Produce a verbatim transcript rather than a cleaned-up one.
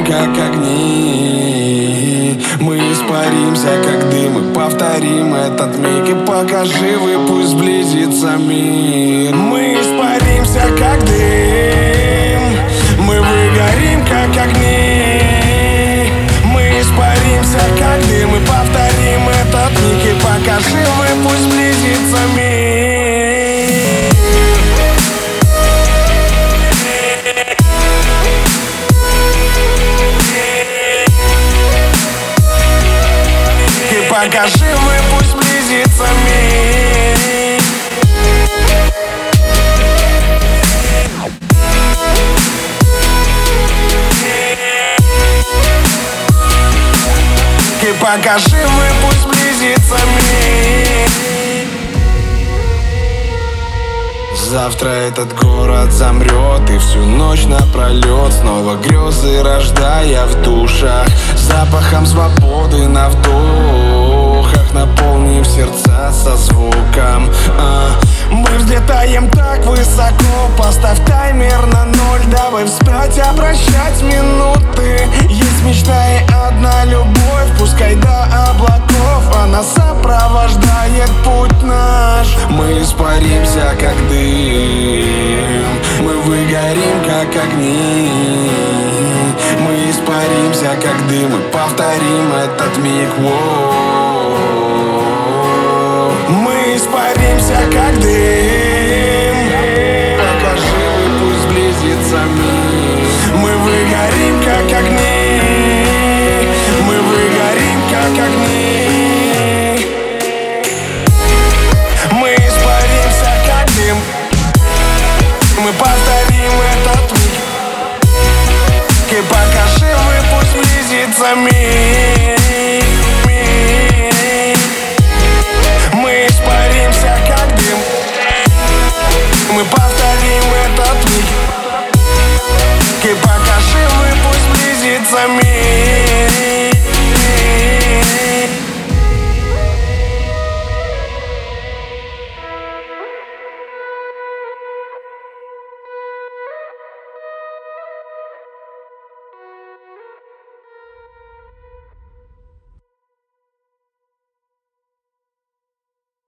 выгорим, как огни. Мы испаримся, как дым, и повторим этот миг. И пока живы, пусть сблизится мир. Мы испаримся, как дым. Мы выгорим, как огни. Мы испаримся, как дым, и повторим этот миг. И пока живы, пусть сблизится мир. Пока живы, пусть близится мир. И пока живы, пусть близится мир. Завтра этот город замрет, и всю ночь напролет снова грезы рождая в душах, запахом свободы на вдохах, наполнив сердца со звуком. а. Мы взлетаем так высоко, поставь таймер на ноль, давай вспять обращать минуты. Есть мечта и одна любовь, пускай до облаков она сопровождает путь наш. Мы испаримся, как дым, мы выгорим, как огни. Мы испаримся, как дым, и повторим этот миг. Воу. Мы испаримся, как дым. Пока живы, пусть сблизится мир. Мы выгорим, как огни. Мы выгорим, как огни. Мы испаримся, как дым. Мы повторим этот миг. И пока живы, пусть близится мир.